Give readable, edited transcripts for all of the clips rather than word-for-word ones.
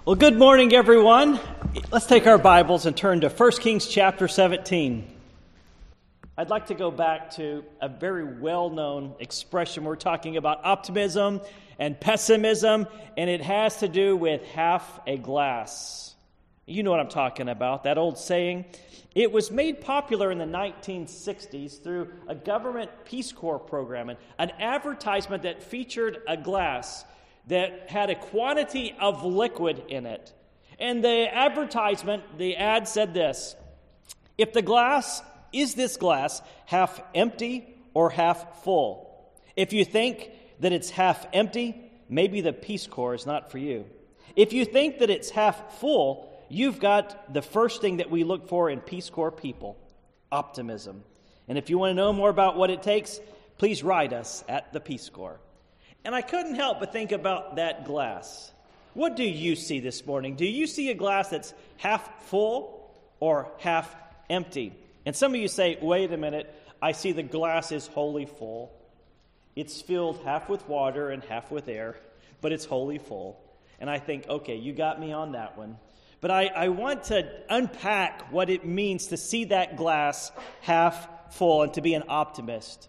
Well, good morning, everyone. Let's take our Bibles and turn to 1 Kings chapter 17. I'd like to go back to a very well-known expression. We're talking about optimism and pessimism, and it has to do with half a glass. You know what I'm talking about, that old saying. It was made popular in the 1960s through a government Peace Corps program, and an advertisement that featured a glass that had a quantity of liquid in it. And the advertisement, the ad said this: if the glass, is this glass half empty or half full? If you think that it's half empty, maybe the Peace Corps is not for you. If you think that it's half full, you've got the first thing that we look for in Peace Corps people, optimism. And if you want to know more about what it takes, please write us at the Peace Corps. And I couldn't help but think about that glass. What do you see this morning? Do you see a glass that's half full or half empty? And some of you say, wait a minute, I see the glass is wholly full. It's filled half with water and half with air, but it's wholly full. And I think, okay, you got me on that one. But I want to unpack what it means to see that glass half full and to be an optimist.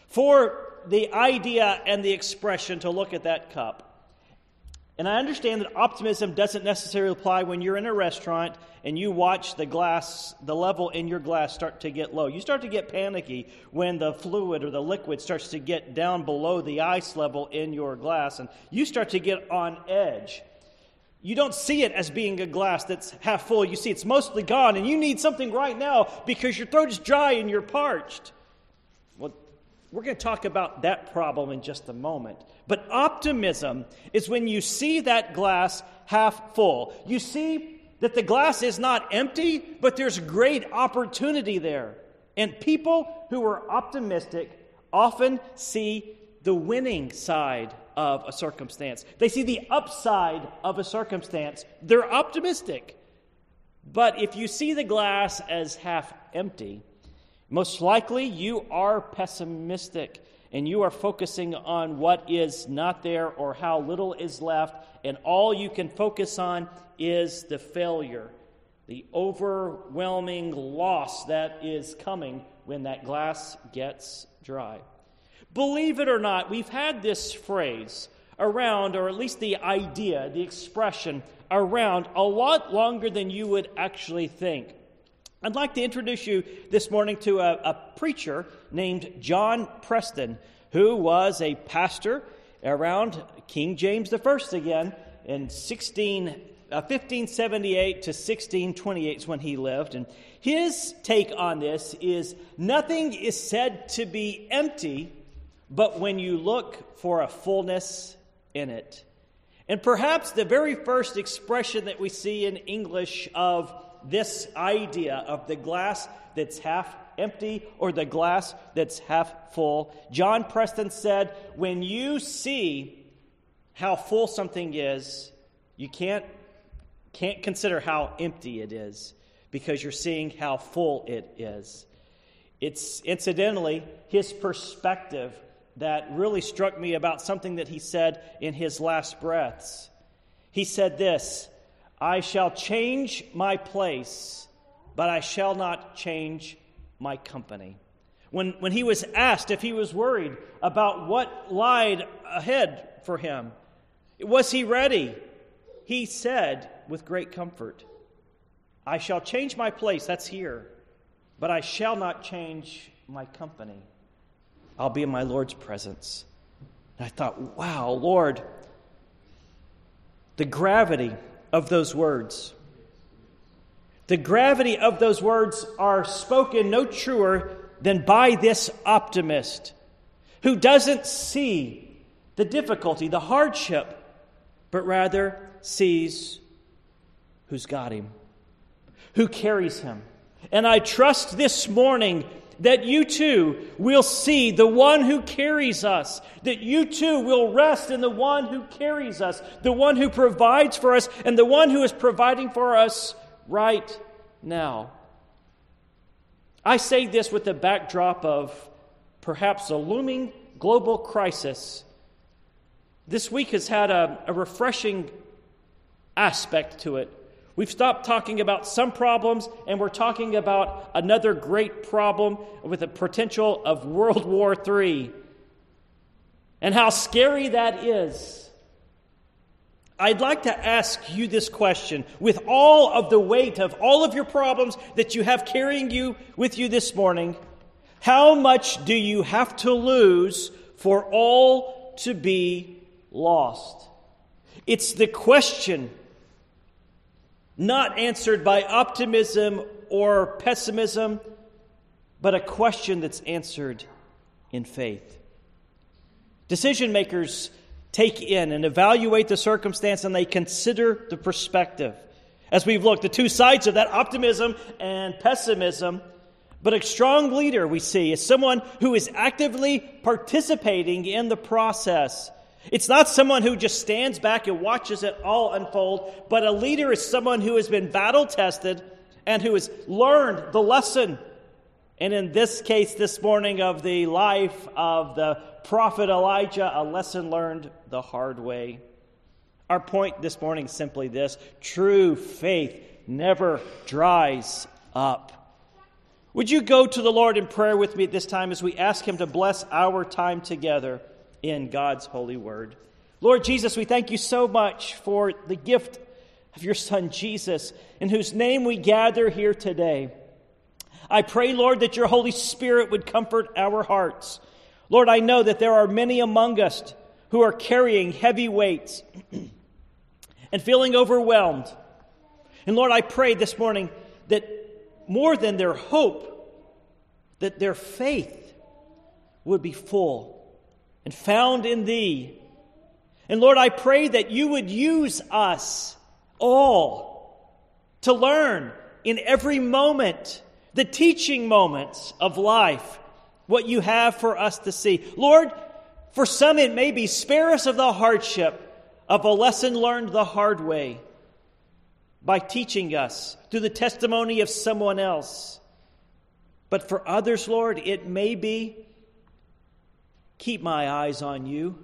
For the idea and the expression to look at that cup. And I understand that optimism doesn't necessarily apply when you're in a restaurant and you watch the glass, the level in your glass start to get low. You start to get panicky when the fluid or the liquid starts to get down below the ice level in your glass, and you start to get on edge. You don't see it as being a glass that's half full. You see it's mostly gone, and you need something right now because your throat is dry and you're parched. Well, we're going to talk about that problem in just a moment. But optimism is when you see that glass half full. You see that the glass is not empty, but there's great opportunity there. And people who are optimistic often see the winning side of a circumstance. They see the upside of a circumstance. They're optimistic. But if you see the glass as half empty, most likely you are pessimistic and you are focusing on what is not there or how little is left, and all you can focus on is the failure, the overwhelming loss that is coming when that glass gets dry. Believe it or not, we've had this phrase around, or at least the idea, the expression around a lot longer than you would actually think. I'd like to introduce you this morning to a preacher named John Preston, who was a pastor around King James I again in 1578 to 1628 is when he lived. And his take on this is, nothing is said to be empty, but when you look for a fullness in it. And perhaps the very first expression that we see in English of this idea of the glass that's half empty or the glass that's half full, John Preston said, when you see how full something is, you can't consider how empty it is because you're seeing how full it is. It's incidentally his perspective that really struck me about something that he said in his last breaths. He said this: I shall change my place, but I shall not change my company. When he was asked if he was worried about what lied ahead for him, was he ready? He said with great comfort, I shall change my place, that's here, but I shall not change my company. I'll be in my Lord's presence. And I thought, wow, Lord, the gravity of those words. The gravity of those words are spoken no truer than by this optimist who doesn't see the difficulty, the hardship, but rather sees who's got him, who carries him. And I trust this morning that you too will see the one who carries us, that you too will rest in the one who carries us, the one who provides for us, and the one who is providing for us right now. I say this with the backdrop of perhaps a looming global crisis. This week has had a refreshing aspect to it. We've stopped talking about some problems, and we're talking about another great problem with the potential of World War III. And how scary that is. I'd like to ask you this question. With all of the weight of all of your problems that you have carrying you with you this morning, how much do you have to lose for all to be lost? It's the question not answered by optimism or pessimism, but a question that's answered in faith. Decision makers take in and evaluate the circumstance, and they consider the perspective. As we've looked, the two sides of that, optimism and pessimism. But a strong leader, we see, is someone who is actively participating in the process. It's not someone who just stands back and watches it all unfold, but a leader is someone who has been battle-tested and who has learned the lesson. And in this case this morning of the life of the prophet Elijah, a lesson learned the hard way. Our point this morning is simply this: true faith never dries up. Would you go to the Lord in prayer with me at this time as we ask Him to bless our time together in God's holy word? Lord Jesus, we thank you so much for the gift of your Son Jesus, in whose name we gather here today. I pray, Lord, that your Holy Spirit would comfort our hearts. Lord, I know that there are many among us who are carrying heavy weights and feeling overwhelmed. And Lord, I pray this morning that more than their hope, that their faith would be full and found in Thee. And Lord, I pray that you would use us all to learn in every moment, the teaching moments of life, what you have for us to see. Lord, for some it may be, spare us of the hardship of a lesson learned the hard way by teaching us through the testimony of someone else. But for others, Lord, it may be, keep my eyes on you.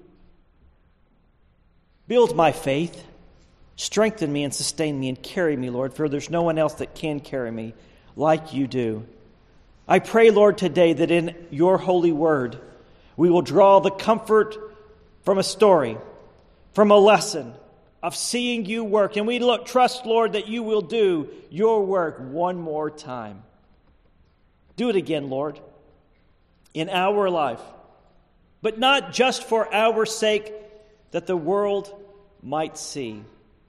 Build my faith. Strengthen me and sustain me and carry me, Lord, for there's no one else that can carry me like you do. I pray, Lord, today that in your holy word, we will draw the comfort from a story, from a lesson of seeing you work. And we trust, Lord, that you will do your work one more time. Do it again, Lord, in our life, but not just for our sake, that the world might see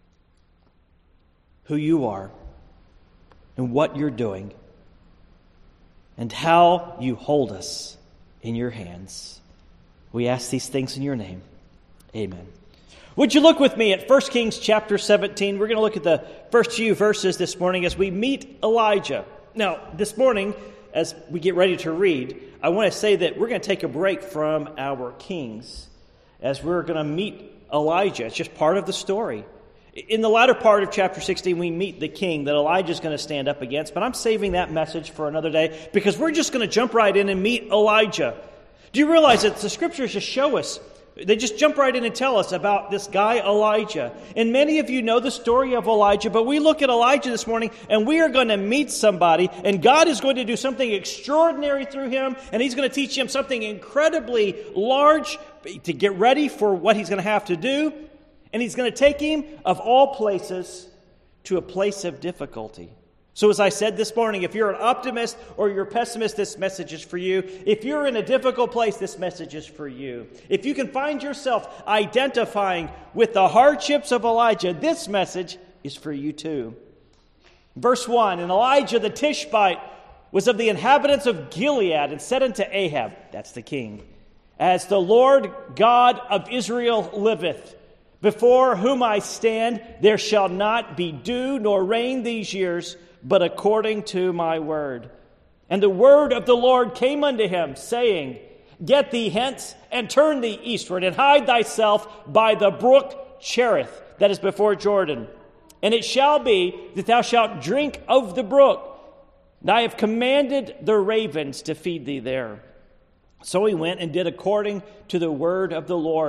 who you are and what you're doing and how you hold us in your hands. We ask these things in your name. Amen. Would you look with me at 1 Kings chapter 17? We're going to look at the first few verses this morning as we meet Elijah. Now, this morning, as we get ready to read, I want to say that we're going to take a break from our kings as we're going to meet Elijah. It's just part of the story. In the latter part of chapter 16, we meet the king that Elijah's going to stand up against, but I'm saving that message for another day because we're just going to jump right in and meet Elijah. Do you realize that the scriptures just show us, they just jump right in and tell us about this guy Elijah. And many of you know the story of Elijah, but we look at Elijah this morning and we are going to meet somebody, and God is going to do something extraordinary through him, and he's going to teach him something incredibly large to get ready for what he's going to have to do. And he's going to take him, of all places, to a place of difficulty. So as I said this morning, if you're an optimist or you're a pessimist, this message is for you. If you're in a difficult place, this message is for you. If you can find yourself identifying with the hardships of Elijah, this message is for you too. Verse 1, and Elijah the Tishbite was of the inhabitants of Gilead and said unto Ahab, that's the king, as the Lord God of Israel liveth, before whom I stand, there shall not be dew nor rain these years, but according to my word. And the word of the Lord came unto him, saying, Get thee hence, and turn thee eastward, and hide thyself by the brook Cherith, that is before Jordan. And it shall be that thou shalt drink of the brook, and I have commanded the ravens to feed thee there. So he went and did according to the word of the Lord.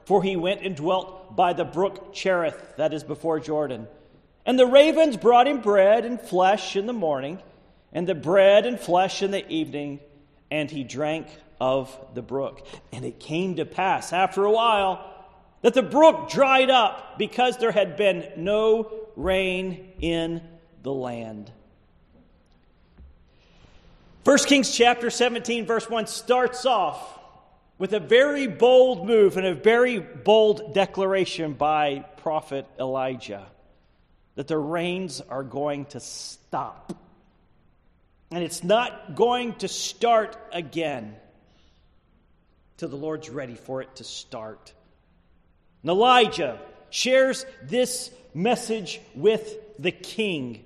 for he went and dwelt by the brook Cherith, that is before Jordan. And the ravens brought him bread and flesh in the morning, and the bread and flesh in the evening, and he drank of the brook. And it came to pass after a while that the brook dried up because there had been no rain in the land. 1 Kings chapter 17 verse 1 starts off with a very bold move and a very bold declaration by prophet Elijah that the rains are going to stop. And it's not going to start again till the Lord's ready for it to start. And Elijah shares this message with the king.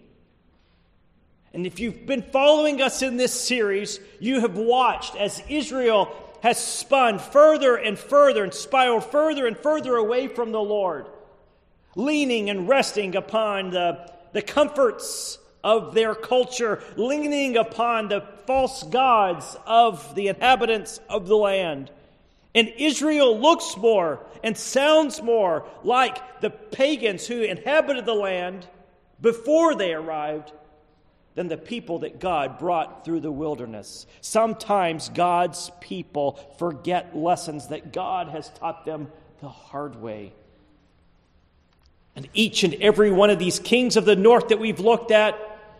And if you've been following us in this series, you have watched as Israel has spun further and further and spiraled further and further away from the Lord, leaning and resting upon the comforts of their culture, leaning upon the false gods of the inhabitants of the land. And Israel looks more and sounds more like the pagans who inhabited the land before they arrived than the people that God brought through the wilderness. Sometimes God's people forget lessons that God has taught them the hard way. And each and every one of these kings of the north that we've looked at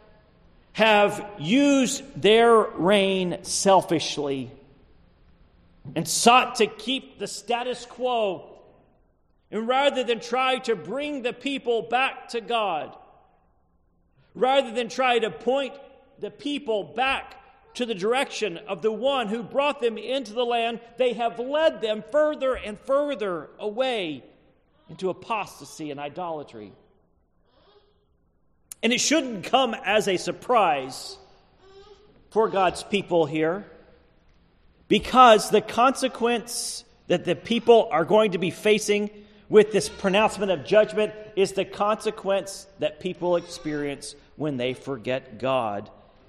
have used their reign selfishly and sought to keep the status quo. And rather than try to bring the people back to God, rather than try to point the people back to the direction of the one who brought them into the land, they have led them further and further away into apostasy and idolatry. And it shouldn't come as a surprise for God's people here, because the consequence that the people are going to be facing with this pronouncement of judgment is the consequence that people experience when they forget God.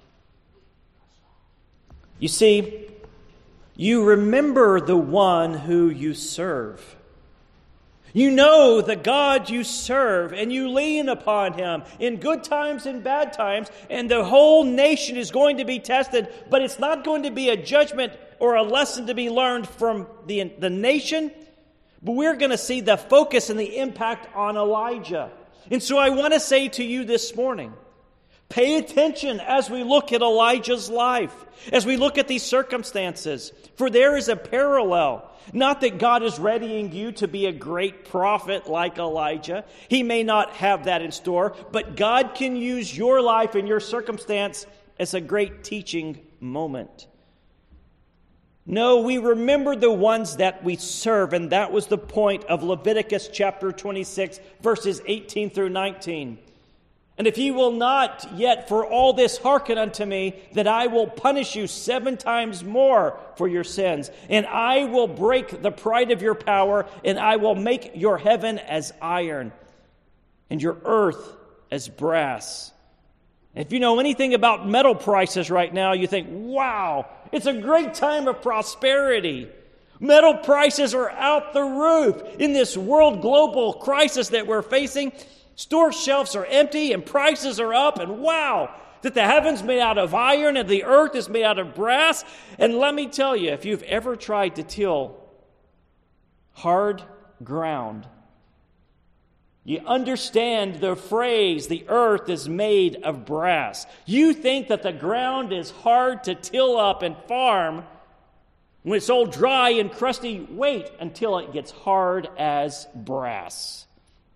You see, you remember the one who you serve. You know the God you serve, and you lean upon Him in good times and bad times, and the whole nation is going to be tested, but it's not going to be a judgment or a lesson to be learned from the nation, but we're going to see the focus and the impact on Elijah. And so I want to say to you this morning, pay attention as we look at Elijah's life, as we look at these circumstances, for there is a parallel. Not that God is readying you to be a great prophet like Elijah. He may not have that in store, but God can use your life and your circumstance as a great teaching moment. No, we remember the ones that we serve, and that was the point of Leviticus chapter 26, verses 18 through 19. And if ye will not yet for all this hearken unto me, that I will punish you 7 times more for your sins, and I will break the pride of your power, and I will make your heaven as iron, and your earth as brass. If you know anything about metal prices right now, you think, wow, it's a great time of prosperity. Metal prices are out the roof. In this world global crisis that we're facing, store shelves are empty and prices are up, and wow, that the heaven's made out of iron and the earth is made out of brass. And let me tell you, if you've ever tried to till hard ground, you understand the phrase, the earth is made of brass. You think that the ground is hard to till up and farm when it's all dry and crusty. Wait until it gets hard as brass.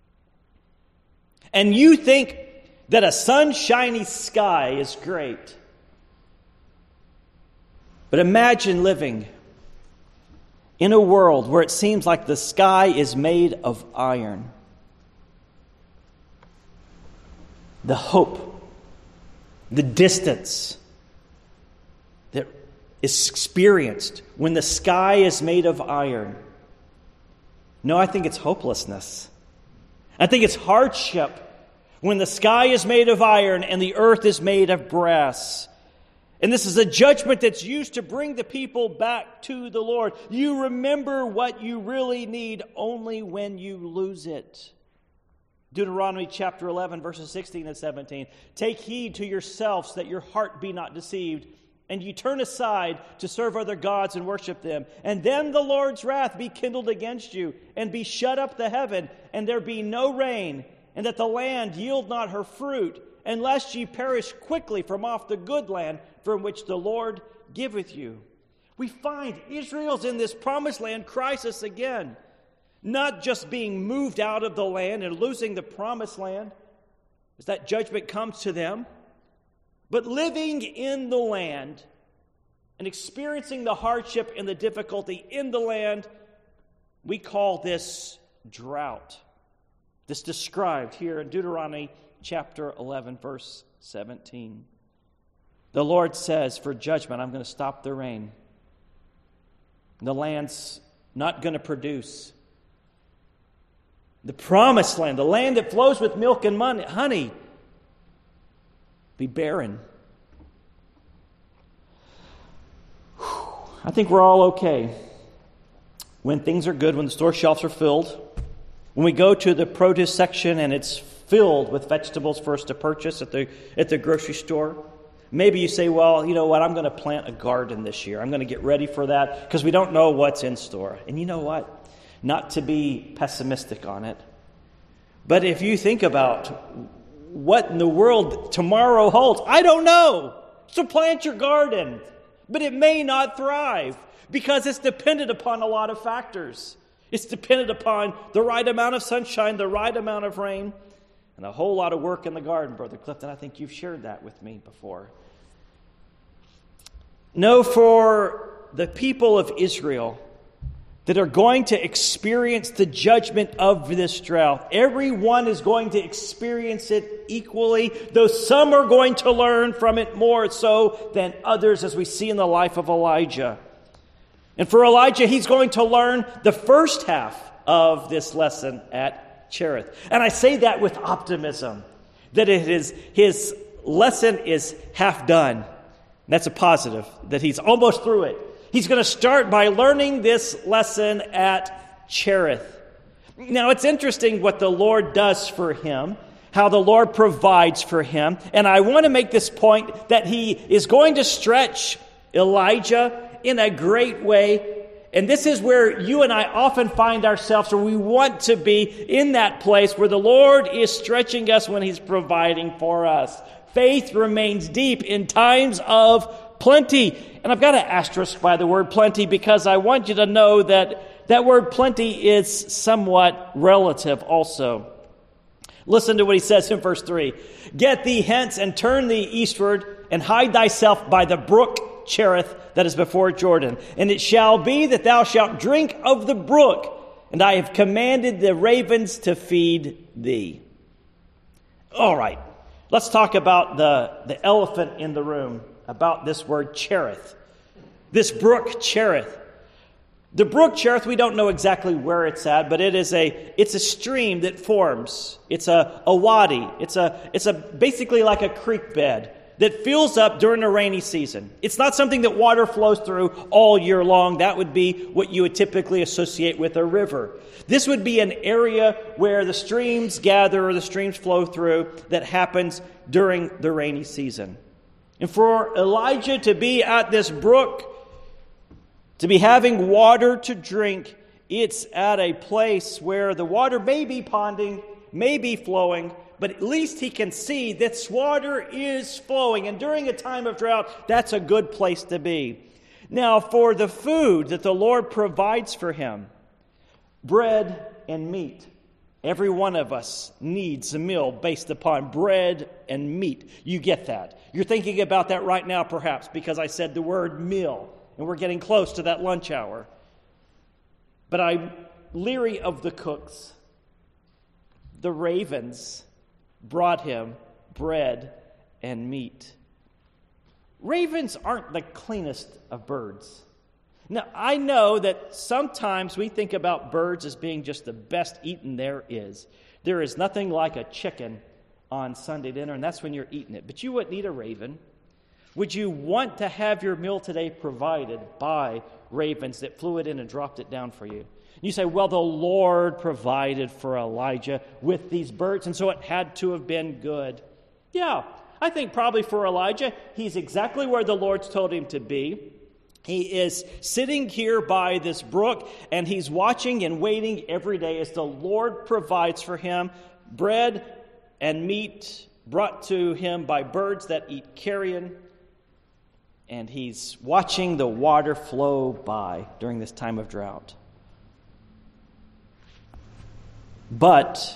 And you think that a sunshiny sky is great. But imagine living in a world where it seems like the sky is made of iron. The hope, the distance that is experienced when the sky is made of iron. No, I think it's hopelessness. I think it's hardship when the sky is made of iron and the earth is made of brass. And this is a judgment that's used to bring the people back to the Lord. You remember what you really need only when you lose it. Deuteronomy chapter 11, verses 16 and 17. Take heed to yourselves that your heart be not deceived, and you turn aside to serve other gods and worship them. And then the Lord's wrath be kindled against you, and be shut up the heaven, and there be no rain, and that the land yield not her fruit, unless ye perish quickly from off the good land from which the Lord giveth you. We find Israel's in this promised land crisis again. Not just being moved out of the land and losing the promised land as that judgment comes to them, but living in the land and experiencing the hardship and the difficulty in the land. We call this drought. This described here in Deuteronomy chapter 11, verse 17. The Lord says, for judgment, I'm going to stop the rain. The land's not going to produce. The promised land, the land that flows with milk and honey, be barren. I think we're all okay when things are good, when the store shelves are filled, when we go to the produce section and it's filled with vegetables for us to purchase at the grocery store. Maybe you say, well, you know what, I'm going to plant a garden this year. I'm going to get ready for that because we don't know what's in store. And you know what? Not to be pessimistic on it, but if you think about what in the world tomorrow holds, I don't know. So plant your garden, but it may not thrive because it's dependent upon a lot of factors. It's dependent upon the right amount of sunshine, the right amount of rain, and a whole lot of work in the garden, Brother Clifton. I think you've shared that with me before. No, for the people of Israel that are going to experience the judgment of this drought, everyone is going to experience it equally, though some are going to learn from it more so than others, as we see in the life of Elijah. And for Elijah, he's going to learn the first half of this lesson at Cherith. And I say that with optimism, that his lesson is half done. That's a positive, that he's almost through it. He's going to start by learning this lesson at Cherith. Now, it's interesting what the Lord does for him, how the Lord provides for him. And I want to make this point that he is going to stretch Elijah in a great way. And this is where you and I often find ourselves, or we want to be in that place where the Lord is stretching us when he's providing for us. Faith remains deep in times of plenty. And I've got an asterisk by the word plenty because I want you to know that that word plenty is somewhat relative also. Listen to what he says in verse 3. Get thee hence and turn thee eastward and hide thyself by the brook Cherith that is before Jordan. And it shall be that thou shalt drink of the brook, and I have commanded the ravens to feed thee. All right, let's talk about the elephant in the room, about this word Cherith. This brook Cherith. The brook Cherith, we don't know exactly where it's at, but it's a stream that forms. It's a wadi. It's a basically like a creek bed that fills up during the rainy season. It's not something that water flows through all year long. That would be what you would typically associate with a river. This would be an area where the streams gather or the streams flow through that happens during the rainy season. And for Elijah to be at this brook, to be having water to drink, it's at a place where the water may be ponding, may be flowing, but at least he can see this water is flowing. And during a time of drought, that's a good place to be. Now, for the food that the Lord provides for him, bread and meat. Every one of us needs a meal based upon bread and meat. You get that. You're thinking about that right now, perhaps, because I said the word meal, and we're getting close to that lunch hour. But I'm leery of the cooks. The ravens brought him bread and meat. Ravens aren't the cleanest of birds. Now, I know that sometimes we think about birds as being just the best eaten there is. There is nothing like a chicken on Sunday dinner, and that's when you're eating it. But you wouldn't eat a raven. Would you want to have your meal today provided by ravens that flew it in and dropped it down for you? You say, well, the Lord provided for Elijah with these birds, and so it had to have been good. Yeah, I think probably for Elijah, he's exactly where the Lord's told him to be. He is sitting here by this brook, and he's watching and waiting every day as the Lord provides for him bread and meat brought to him by birds that eat carrion. And he's watching the water flow by during this time of drought. But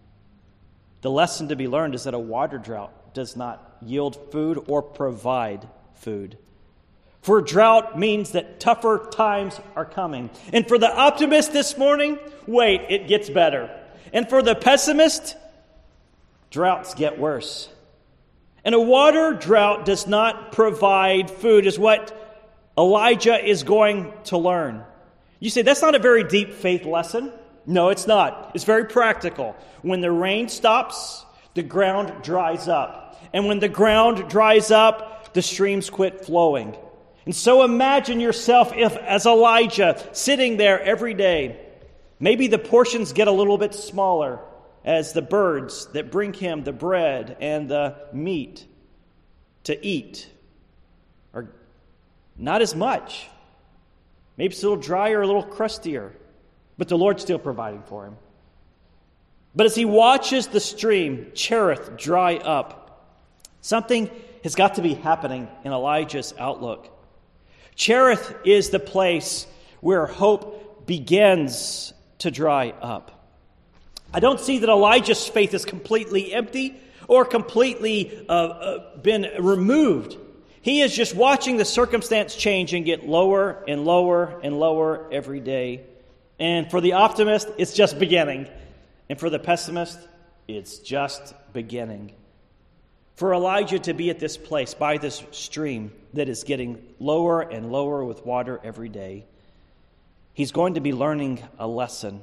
the lesson to be learned is that a water drought does not yield food or provide food. For drought means that tougher times are coming. And for the optimist this morning, wait, it gets better. And for the pessimist, droughts get worse. And a water drought does not provide food, is what Elijah is going to learn. You say, that's not a very deep faith lesson. No, it's not. It's very practical. When the rain stops, the ground dries up. And when the ground dries up, the streams quit flowing. And so imagine yourself as Elijah sitting there every day. Maybe the portions get a little bit smaller as the birds that bring him the bread and the meat to eat are not as much. Maybe it's a little drier, a little crustier. But the Lord's still providing for him. But as he watches the stream, Cherith, dry up, something has got to be happening in Elijah's outlook. Cherith is the place where hope begins to dry up. I don't see that Elijah's faith is completely empty or completely been removed. He is just watching the circumstance change and get lower and lower and lower every day. And for the optimist, it's just beginning. And for the pessimist, it's just beginning. For Elijah to be at this place, by this stream that is getting lower and lower with water every day, he's going to be learning a lesson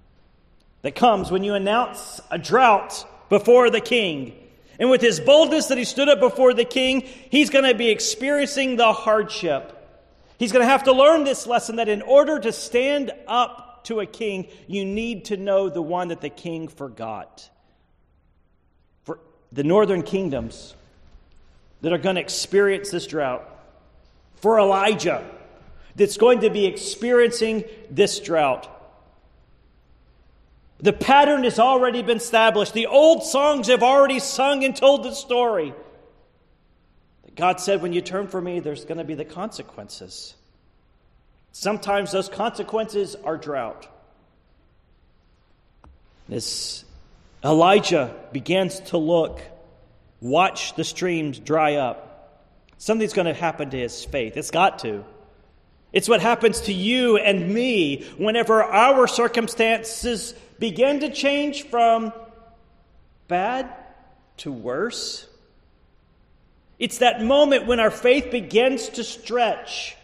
that comes when you announce a drought before the king. And with his boldness that he stood up before the king, he's going to be experiencing the hardship. He's going to have to learn this lesson that in order to stand up to a king, you need to know the one that the king forgot. For the northern kingdoms that are going to experience this drought, for Elijah that's going to be experiencing this drought, the pattern has already been established. The old songs have already sung and told the story. God said, when you turn from me, there's going to be the consequences. Sometimes those consequences are drought. As Elijah begins to look, watch the streams dry up, something's going to happen to his faith. It's got to. It's what happens to you and me whenever our circumstances begin to change from bad to worse. It's that moment when our faith begins to stretch.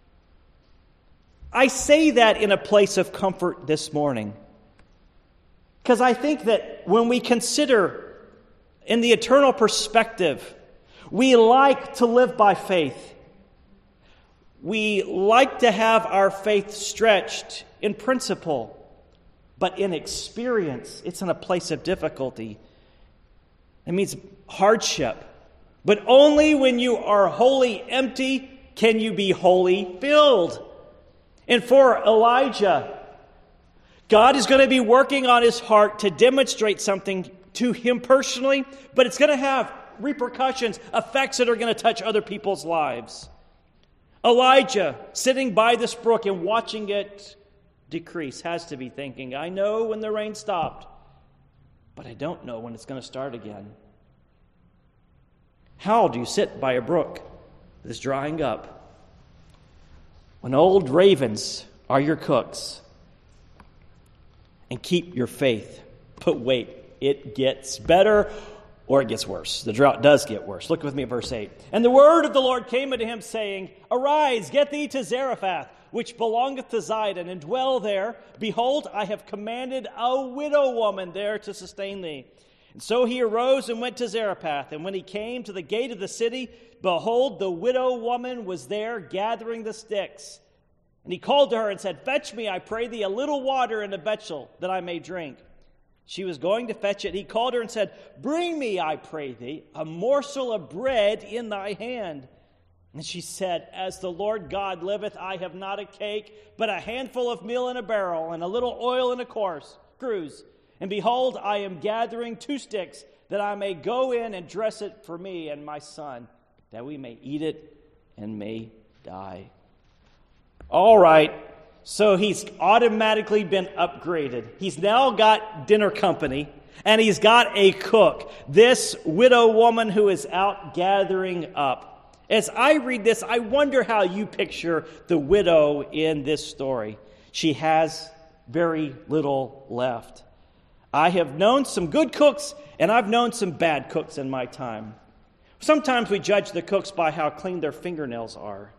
I say that in a place of comfort this morning, because I think that when we consider in the eternal perspective, we like to live by faith. We like to have our faith stretched in principle, but in experience, it's in a place of difficulty. It means hardship. But only when you are wholly empty can you be wholly filled. And for Elijah, God is going to be working on his heart to demonstrate something to him personally, but it's going to have repercussions, effects that are going to touch other people's lives. Elijah, sitting by this brook and watching it decrease, has to be thinking, I know when the rain stopped, but I don't know when it's going to start again. How do you sit by a brook that's drying up when old ravens are your cooks and keep your faith? But wait, it gets better or it gets worse. The drought does get worse. Look with me at verse 8. And the word of the Lord came unto him, saying, Arise, get thee to Zarephath, which belongeth to Zidon, and dwell there. Behold, I have commanded a widow woman there to sustain thee. And so he arose and went to Zarephath. And when he came to the gate of the city, behold, the widow woman was there gathering the sticks. And he called to her and said, Fetch me, I pray thee, a little water in a vessel, that I may drink. She was going to fetch it. He called her and said, Bring me, I pray thee, a morsel of bread in thy hand. And she said, As the Lord God liveth, I have not a cake, but a handful of meal in a barrel, and a little oil in a cruse. And behold, I am gathering 2 sticks, that I may go in and dress it for me and my son, that we may eat it and may die. All right, so he's automatically been upgraded. He's now got dinner company, and he's got a cook, this widow woman who is out gathering up. As I read this, I wonder how you picture the widow in this story. She has very little left. I have known some good cooks, and I've known some bad cooks in my time. Sometimes we judge the cooks by how clean their fingernails are.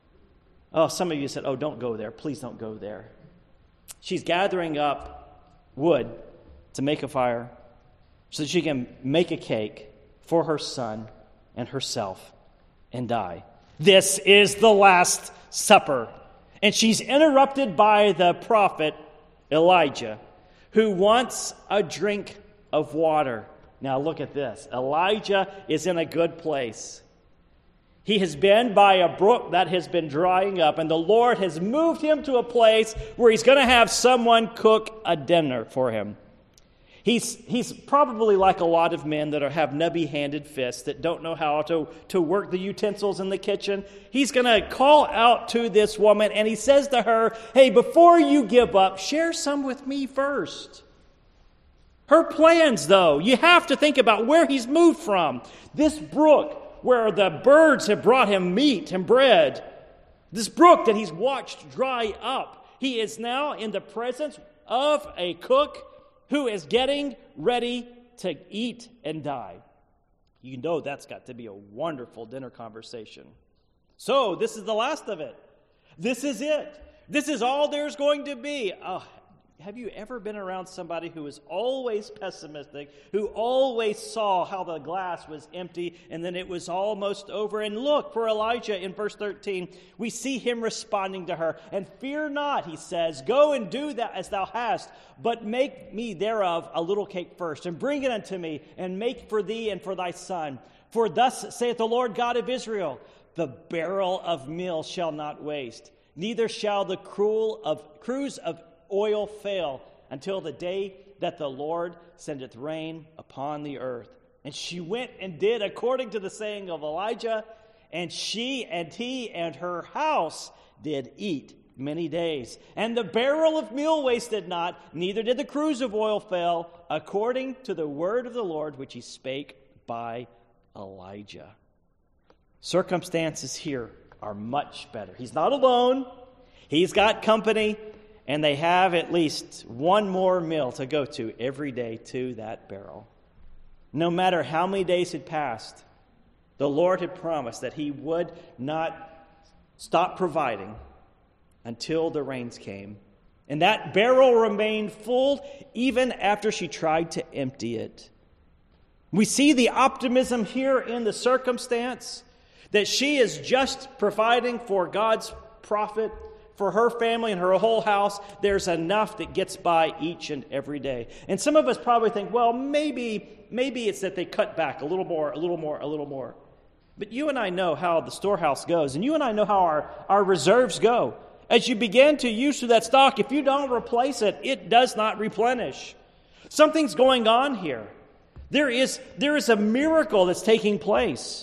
Oh, some of you said, don't go there. Please don't go there. She's gathering up wood to make a fire so that she can make a cake for her son and herself and die. This is the Last Supper. And she's interrupted by the prophet Elijah, who wants a drink of water. Now look at this. Elijah is in a good place. He has been by a brook that has been drying up, and the Lord has moved him to a place where he's going to have someone cook a dinner for him. He's probably like a lot of men that have nubby-handed fists that don't know how to work the utensils in the kitchen. He's going to call out to this woman, and he says to her, hey, before you give up, share some with me first. Her plans, though, you have to think about where he's moved from. This brook where the birds have brought him meat and bread. This brook that he's watched dry up. He is now in the presence of a cook who is getting ready to eat and die. You know that's got to be a wonderful dinner conversation. So this is the last of it. This is it. This is all there's going to be. Have you ever been around somebody who is always pessimistic, who always saw how the glass was empty and then it was almost over? And look, for Elijah in verse 13, we see him responding to her. And fear not, he says, go and do that as thou hast, but make me thereof a little cake first, and bring it unto me, and make for thee and for thy son. For thus saith the Lord God of Israel, the barrel of meal shall not waste, neither shall the cruse of oil fail until the day that the Lord sendeth rain upon the earth. And she went and did according to the saying of Elijah, and she and he and her house did eat many days. And the barrel of meal wasted not, neither did the cruse of oil fail, according to the word of the Lord which he spake by Elijah. Circumstances here are much better. He's not alone. He's got company. And they have at least one more meal to go to every day to that barrel. No matter how many days had passed, the Lord had promised that he would not stop providing until the rains came. And that barrel remained full even after she tried to empty it. We see the optimism here in the circumstance that she is just providing for God's prophet. For her family and her whole house, there's enough that gets by each and every day. And some of us probably think, well, maybe it's that they cut back a little more. But you and I know how the storehouse goes, and you and I know how our reserves go. As you begin to use through that stock, if you don't replace it, it does not replenish. Something's going on here. There is a miracle that's taking place.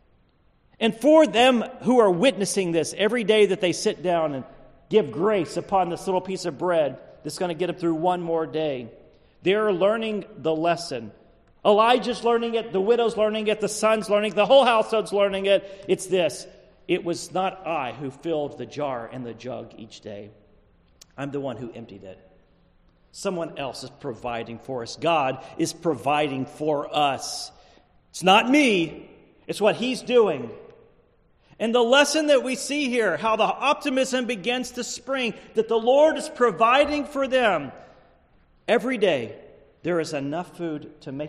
And for them who are witnessing this every day that they sit down and give grace upon this little piece of bread that's going to get them through one more day, they're learning the lesson. Elijah's learning it, the widow's learning it, the son's learning it, the whole household's learning it. It's this: it was not I who filled the jar and the jug each day. I'm the one who emptied it. Someone else is providing for us. God is providing for us. It's not me. It's what he's doing. And the lesson that we see here, how the optimism begins to spring, that the Lord is providing for them. Every day, there is enough food to make it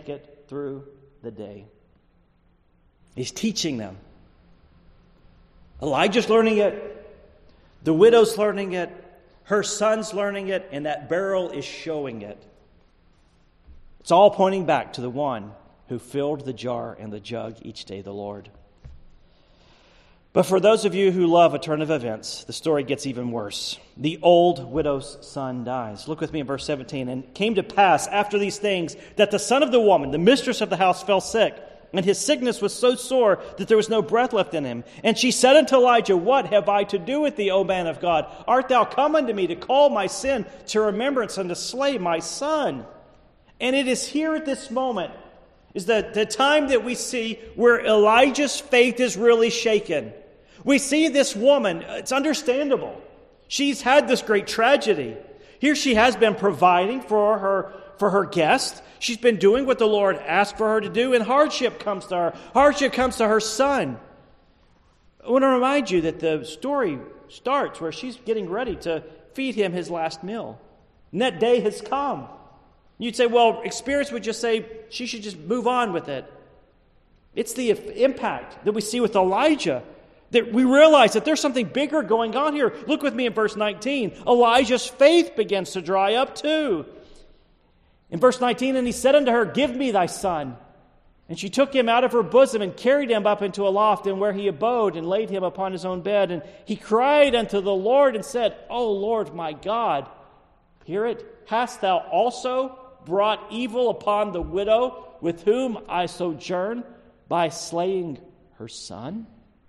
through the day. He's teaching them. Elijah's learning it. The widow's learning it. Her son's learning it. And that barrel is showing it. It's all pointing back to the one who filled the jar and the jug each day, the Lord. But for those of you who love a turn of events, the story gets even worse. The old widow's son dies. Look with me in verse 17. And it came to pass after these things that the son of the woman, the mistress of the house, fell sick. And his sickness was so sore that there was no breath left in him. And she said unto Elijah, What have I to do with thee, O man of God? Art thou come unto me to call my sin to remembrance and to slay my son? And it is here at this moment is the time that we see where Elijah's faith is really shaken. We see this woman, it's understandable. She's had this great tragedy. Here she has been providing for her guest. She's been doing what the Lord asked for her to do, and hardship comes to her. Hardship comes to her son. I want to remind you that the story starts where she's getting ready to feed him his last meal. And that day has come. You'd say, well, experience would just say she should just move on with it. It's the impact that we see with Elijah, that we realize that there's something bigger going on here. Look with me in verse 19. Elijah's faith begins to dry up too. In verse 19, and he said unto her, Give me thy son. And she took him out of her bosom and carried him up into a loft, and where he abode, and laid him upon his own bed. And he cried unto the Lord and said, O Lord my God, hear it, hast thou also brought evil upon the widow with whom I sojourn by slaying her son?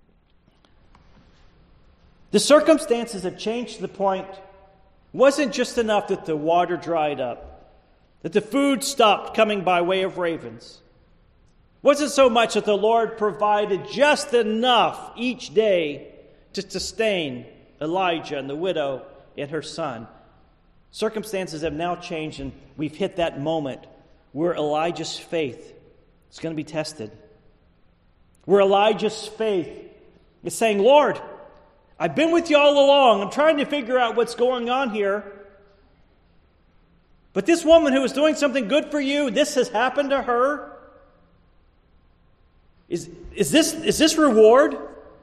The circumstances have changed to the point it wasn't just enough that the water dried up, that the food stopped coming by way of ravens. It wasn't so much that the Lord provided just enough each day to sustain Elijah and the widow and her son. Circumstances have now changed, and we've hit that moment where Elijah's faith is going to be tested. Where Elijah's faith is saying, Lord, I've been with you all along. I'm trying to figure out what's going on here. But this woman who was doing something good for you, this has happened to her. Is this reward?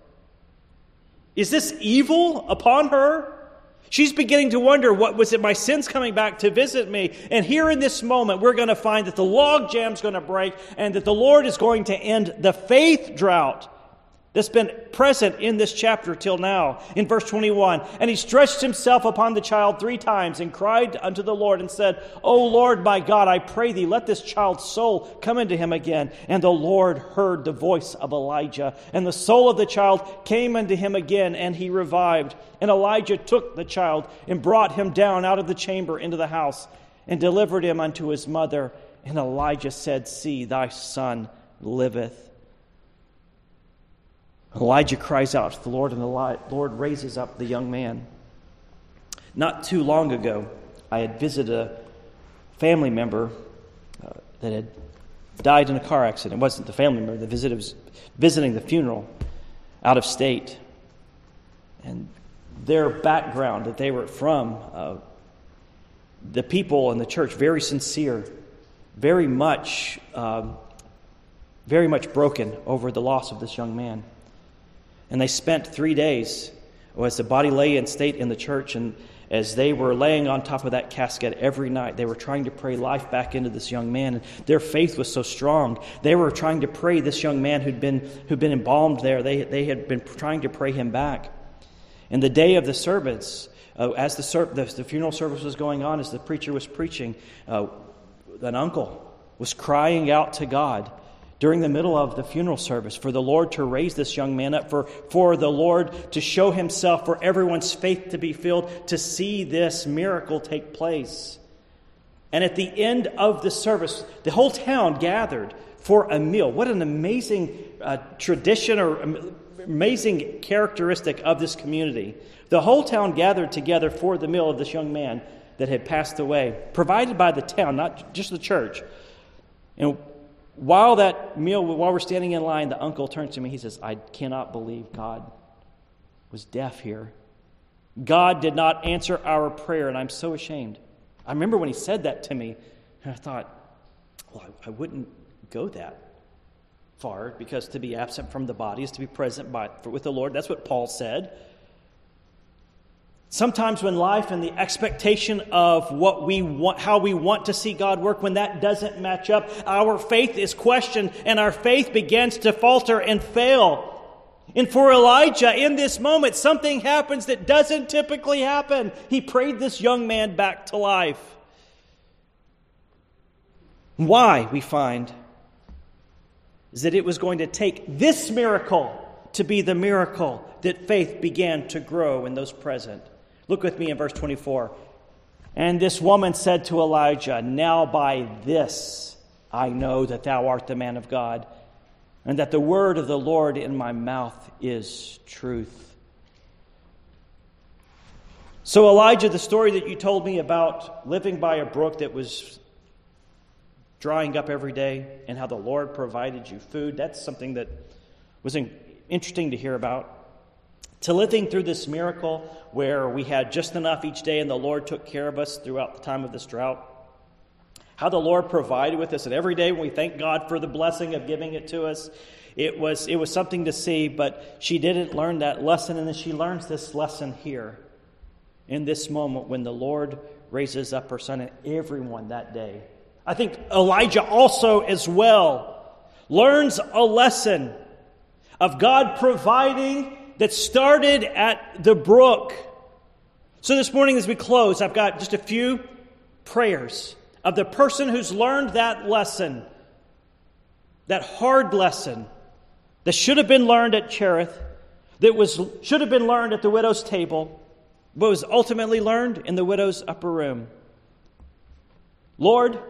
Is this evil upon her? She's beginning to wonder, what was it, my sins coming back to visit me? And here in this moment, we're going to find that the log jam's going to break and that the Lord is going to end the faith drought that's been present in this chapter till now. In verse 21, and he stretched himself upon the child 3 times and cried unto the Lord and said, O Lord my God, I pray thee, let this child's soul come into him again. And the Lord heard the voice of Elijah, and the soul of the child came unto him again, and he revived. And Elijah took the child and brought him down out of the chamber into the house and delivered him unto his mother. And Elijah said, See, thy son liveth. Elijah cries out to the Lord, and the Lord raises up the young man. Not too long ago, I had visited a family member that had died in a car accident. It wasn't the family member. The visitor was visiting the funeral out of state. And their background that they were from, the people in the church, very sincere, very much broken over the loss of this young man. And they spent 3 days as the body lay in state in the church, and as they were laying on top of that casket every night, they were trying to pray life back into this young man. And their faith was so strong. They were trying to pray this young man who'd been embalmed there. They had been trying to pray him back. And the day of the service, as the funeral service was going on, as the preacher was preaching, an uncle was crying out to God during the middle of the funeral service for the Lord to raise this young man up, for the Lord to show himself, for everyone's faith to be filled, to see this miracle take place. And at the end of the service, the whole town gathered for a meal. What an amazing tradition or amazing characteristic of this community. The whole town gathered together for the meal of this young man that had passed away, provided by the town, not just the church. And while we're standing in line, the uncle turns to me. He says, I cannot believe God was deaf here. God did not answer our prayer, and I'm so ashamed. I remember when he said that to me, and I thought, well, I wouldn't go that far, because to be absent from the body is to be present with the Lord. That's what Paul said. Sometimes when life and the expectation of what we want, how we want to see God work, when that doesn't match up, our faith is questioned and our faith begins to falter and fail. And for Elijah, in this moment, something happens that doesn't typically happen. He prayed this young man back to life. Why, we find, is that it was going to take this miracle to be the miracle that faith began to grow in those present. Look with me in verse 24. And this woman said to Elijah, "Now by this I know that thou art the man of God, and that the word of the Lord in my mouth is truth." So Elijah, the story that you told me about living by a brook that was drying up every day and how the Lord provided you food, that's something that was interesting to hear about. To living through this miracle where we had just enough each day and the Lord took care of us throughout the time of this drought. How the Lord provided with us, and every day when we thank God for the blessing of giving it to us, it was something to see, but she didn't learn that lesson, and then she learns this lesson here in this moment when the Lord raises up her son and everyone that day. I think Elijah also as well learns a lesson of God providing that started at the brook. So this morning as we close, I've got just a few prayers of the person who's learned that lesson, that hard lesson that should have been learned at Cherith, should have been learned at the widow's table, but was ultimately learned in the widow's upper room. Lord,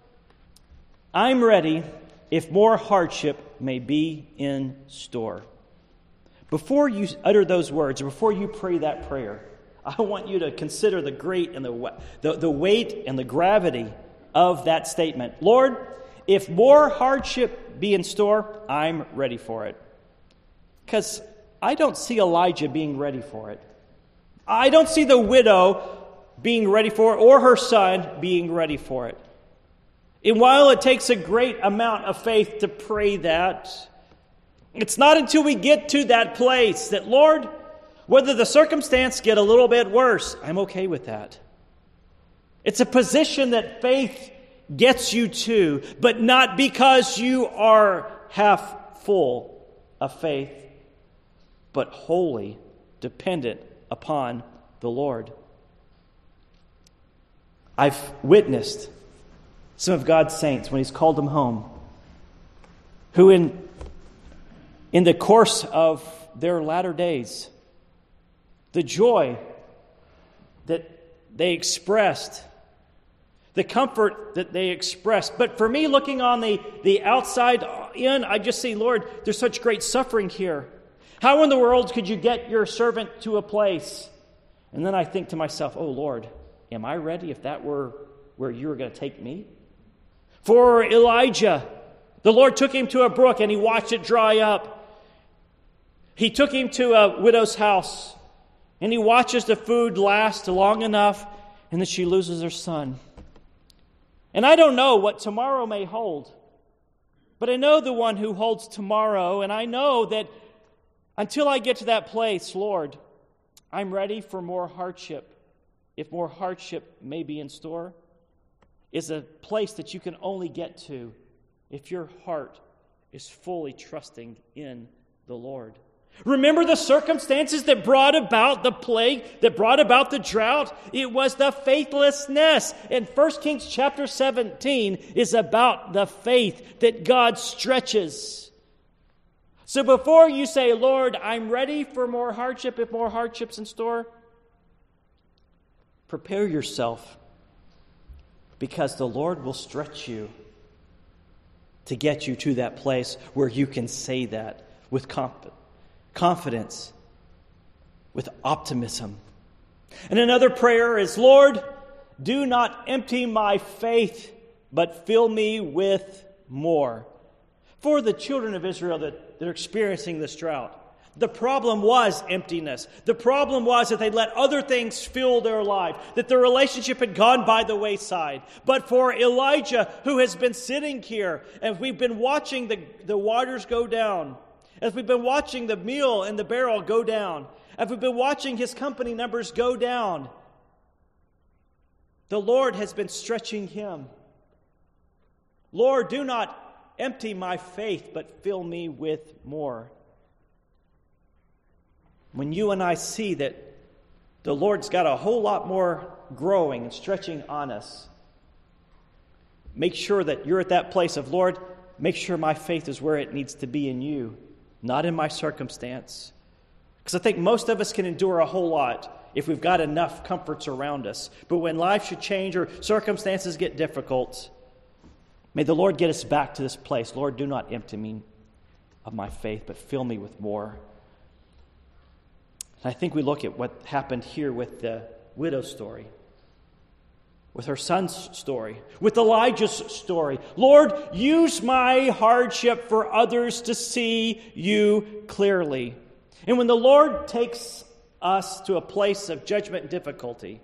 I'm ready if more hardship may be in store. Before you utter those words, or before you pray that prayer, I want you to consider the great and the weight and the gravity of that statement. Lord, if more hardship be in store, I'm ready for it. Because I don't see Elijah being ready for it. I don't see the widow being ready for it, or her son being ready for it. And while it takes a great amount of faith to pray that, it's not until we get to that place that, Lord, whether the circumstance get a little bit worse, I'm okay with that. It's a position that faith gets you to, but not because you are half full of faith, but wholly dependent upon the Lord. I've witnessed some of God's saints when He's called them home, who in the course of their latter days, the joy that they expressed, the comfort that they expressed. But for me, looking on the outside in, I just see, Lord, there's such great suffering here. How in the world could you get your servant to a place? And then I think to myself, oh Lord, am I ready if that were where you were going to take me? For Elijah, the Lord took him to a brook and He watched it dry up. He took him to a widow's house and he watches the food last long enough, and then she loses her son. And I don't know what tomorrow may hold, but I know the one who holds tomorrow, and I know that until I get to that place, Lord, I'm ready for more hardship. If more hardship may be in store, is a place that you can only get to if your heart is fully trusting in the Lord. Remember the circumstances that brought about the plague, that brought about the drought? It was the faithlessness. And 1 Kings chapter 17 is about the faith that God stretches. So before you say, Lord, I'm ready for more hardship, if more hardship's in store, prepare yourself, because the Lord will stretch you to get you to that place where you can say that with confidence, with optimism. And another prayer is, Lord, do not empty my faith, but fill me with more. For the children of Israel that are experiencing this drought, The problem was emptiness. The problem was that they'd let other things fill their life, that their relationship had gone by the wayside. But for Elijah, who has been sitting here, and we've been watching the waters go down, as we've been watching the meal and the barrel go down, as we've been watching his company numbers go down, the Lord has been stretching him. Lord, do not empty my faith, but fill me with more. When you and I see that the Lord's got a whole lot more growing and stretching on us, make sure that you're at that place of, Lord, make sure my faith is where it needs to be in you, not in my circumstance. Because I think most of us can endure a whole lot if we've got enough comforts around us. But when life should change or circumstances get difficult, may the Lord get us back to this place. Lord, do not empty me of my faith, but fill me with more. And I think we look at what happened here with the widow's story, with her son's story, with Elijah's story. Lord, use my hardship for others to see you clearly. And when the Lord takes us to a place of judgment and difficulty,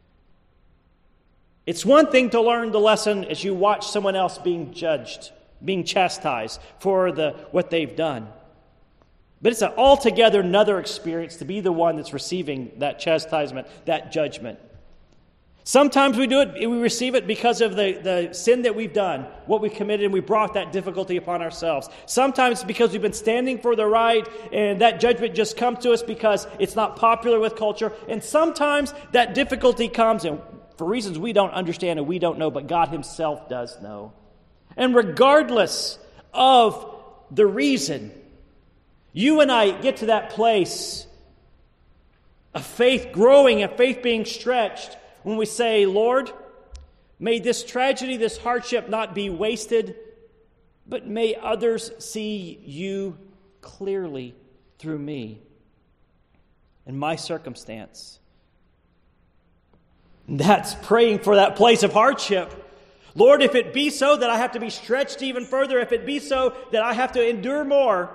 it's one thing to learn the lesson as you watch someone else being judged, being chastised for what they've done. But it's an altogether another experience to be the one that's receiving that chastisement, that judgment. Sometimes we do it, we receive it because of the sin that we've done, what we committed, and we brought that difficulty upon ourselves. Sometimes it's because we've been standing for the right, and that judgment just comes to us because it's not popular with culture. And sometimes that difficulty comes, and for reasons we don't understand and we don't know, but God himself does know. And regardless of the reason, you and I get to that place of faith growing and faith being stretched when we say, Lord, may this tragedy, this hardship not be wasted, but may others see you clearly through me and my circumstance. That's praying for that place of hardship. Lord, if it be so that I have to be stretched even further, if it be so that I have to endure more,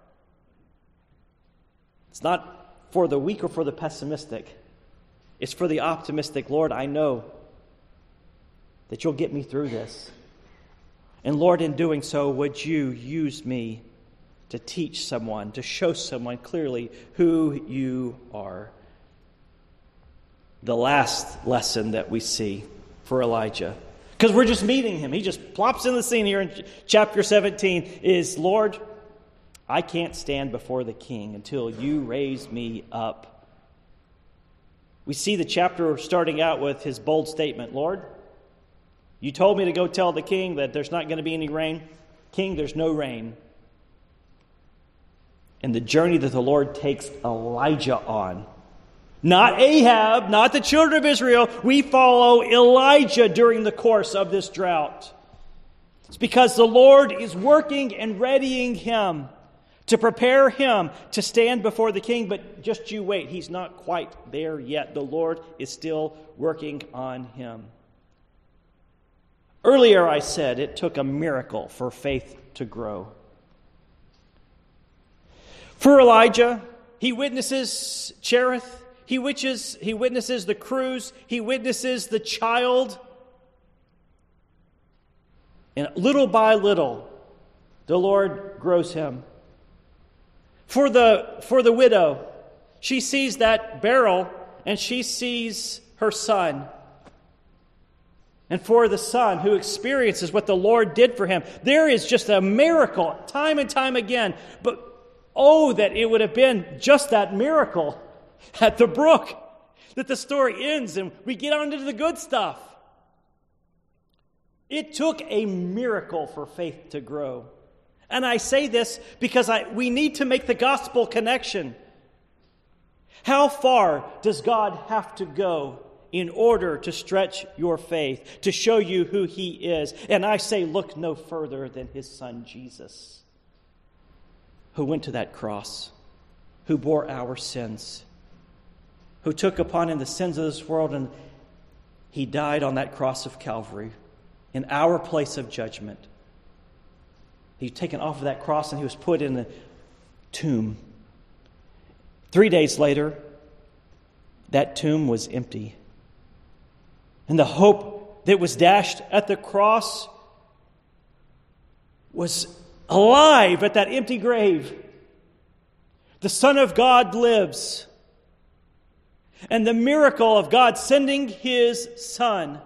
it's not for the weak or for the pessimistic. It's for the optimistic. Lord, I know that you'll get me through this. And Lord, in doing so, would you use me to teach someone, to show someone clearly who you are? The last lesson that we see for Elijah, because we're just meeting him. He just plops in the scene here in chapter 17, is, Lord, I can't stand before the king until you raise me up. We see the chapter starting out with his bold statement, Lord, you told me to go tell the king that there's not going to be any rain. King, there's no rain. And the journey that the Lord takes Elijah on, not Ahab, not the children of Israel, we follow Elijah during the course of this drought. It's because the Lord is working and readying him to prepare him to stand before the king. But just you wait, he's not quite there yet. The Lord is still working on him. Earlier I said it took a miracle for faith to grow. For Elijah, he witnesses Cherith, he witnesses the cruse, he witnesses the child. And little by little, the Lord grows him. For the widow, she sees that barrel and she sees her son. And for the son who experiences what the Lord did for him, there is just a miracle time and time again. But oh, that it would have been just that miracle at the brook, that the story ends and we get on to the good stuff. It took a miracle for faith to grow. And I say this because we need to make the gospel connection. How far does God have to go in order to stretch your faith, to show you who he is? And I say, look no further than his son Jesus, who went to that cross, who bore our sins, who took upon him the sins of this world, and he died on that cross of Calvary in our place of judgment. He was taken off of that cross and he was put in the tomb 3 days later, that tomb was empty. And the hope that was dashed at the cross was alive at that empty grave. The Son of God lives. And the miracle of God sending His Son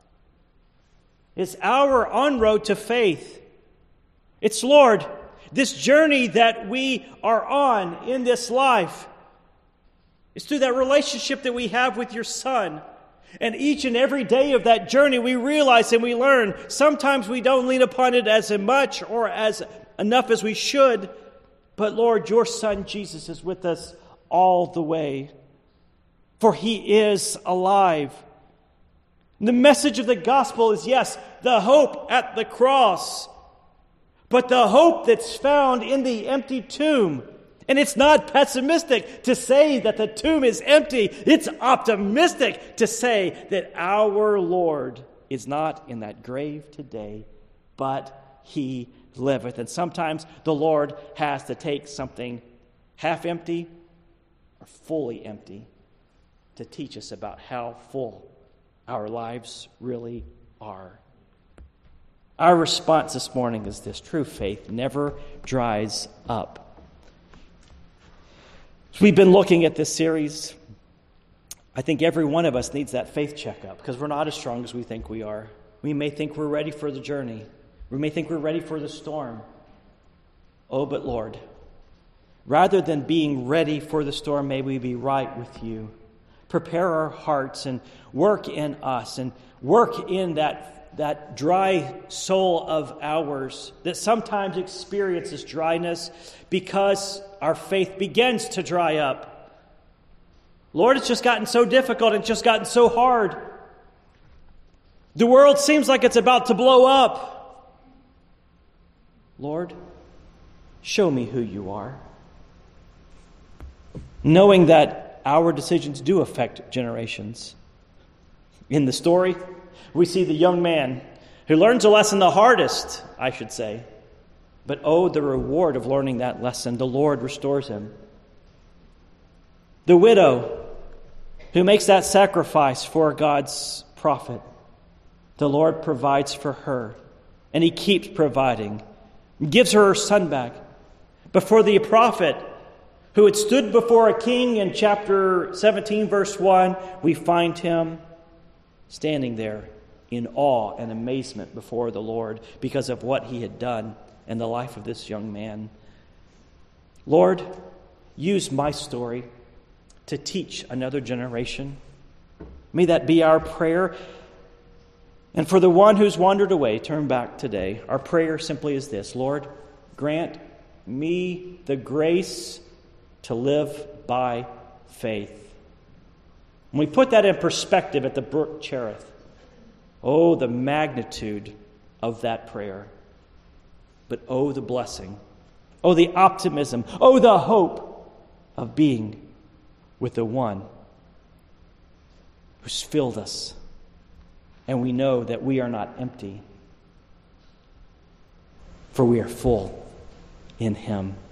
is our on-road to faith. It's, Lord, this journey that we are on in this life is through that relationship that we have with your Son. And each and every day of that journey, we realize and we learn, sometimes we don't lean upon it as much or as enough as we should. But Lord, your Son Jesus is with us all the way. For He is alive. The message of the gospel is, yes, the hope at the cross, but the hope that's found in the empty tomb. And it's not pessimistic to say that the tomb is empty. It's optimistic to say that our Lord is not in that grave today, but He liveth. And sometimes the Lord has to take something half empty or fully empty to teach us about how full our lives really are. Our response this morning is this: true faith never dries up. As we've been looking at this series, I think every one of us needs that faith checkup because we're not as strong as we think we are. We may think we're ready for the journey. We may think we're ready for the storm. Oh, but Lord, rather than being ready for the storm, may we be right with you. Prepare our hearts and work in us and work in that dry soul of ours that sometimes experiences dryness because our faith begins to dry up. Lord, it's just gotten so difficult. It's just gotten so hard. The world seems like it's about to blow up. Lord, show me who you are. Knowing that our decisions do affect generations. In the story, we see the young man who learns a lesson the hardest, I should say. But oh, the reward of learning that lesson. The Lord restores him. The widow who makes that sacrifice for God's prophet. The Lord provides for her, and He keeps providing. Gives her son back. But for the prophet who had stood before a king in chapter 17, verse 1, we find him standing there in awe and amazement before the Lord because of what He had done in the life of this young man. Lord, use my story to teach another generation. May that be our prayer. And for the one who's wandered away, turn back today. Our prayer simply is this: Lord, grant me the grace to live by faith. When we put that in perspective at the brook Cherith, oh, the magnitude of that prayer. But oh, the blessing. Oh, the optimism. Oh, the hope of being with the one who's filled us. And we know that we are not empty, for we are full in Him.